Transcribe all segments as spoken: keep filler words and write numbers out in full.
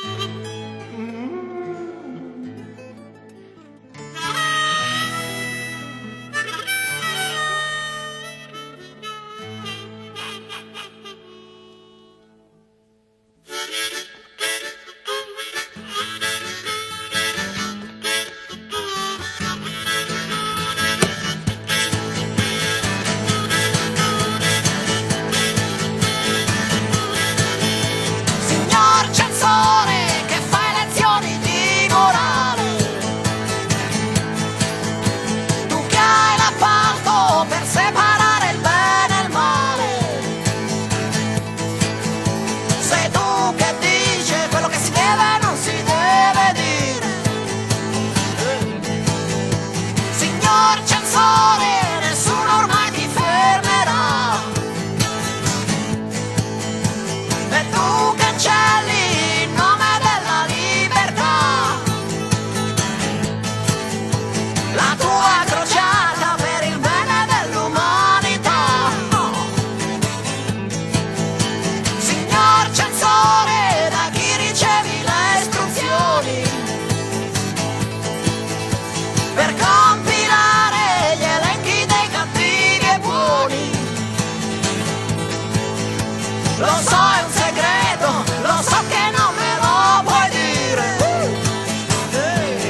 Lo so, è un segreto, lo so che non me lo puoi dire. Ehi.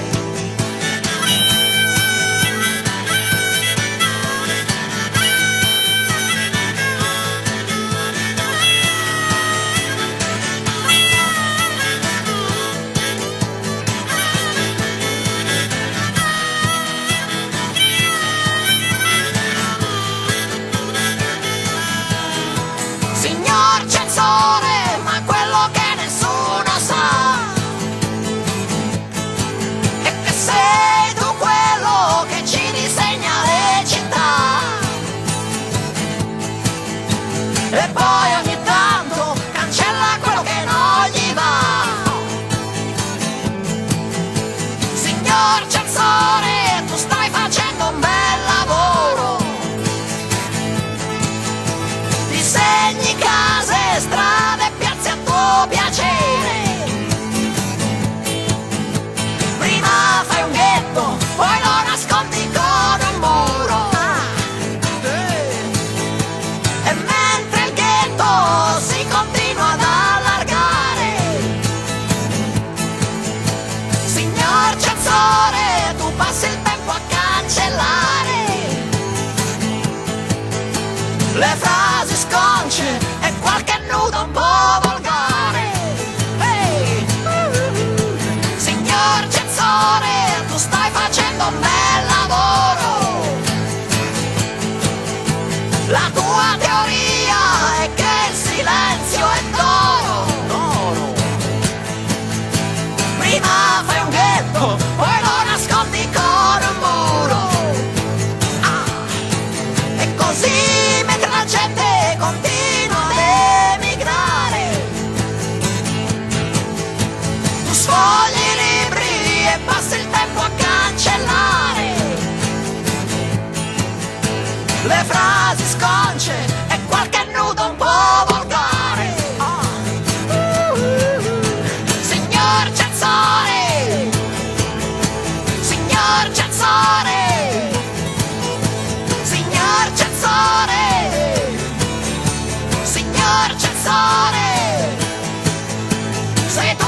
Signor censore, ma quello che nessuno sa è che sei tu quello che ci disegna le città. E poi ogni tanto cancella quello che non gli va. Signor censore, tu stai facendo un bel lavoro. Disegni case, strade, piazze a tuo piacere. Prima fai un ghetto, poi lo nascondi con un muro. E mentre il ghetto si continua ad allargare, signor censore, tu passi il tempo a cancellare le frasi sconce e qualche nudo un po' volgare. Ehi! Signor censore, tu stai facendo un bel lavoro. La tua teoria è che il silenzio è d'oro. D'oro. Prima fai un ghetto, poi lo nascondi con un muro. Ah. E così mentre la gente continua ad emigrare, tu sfogli i libri e passi il tempo a cancellare le frasi sconce e qualche nudo un po' volgare. Oh. Signor censore, signor censore, signor censore, signor censore, sei tu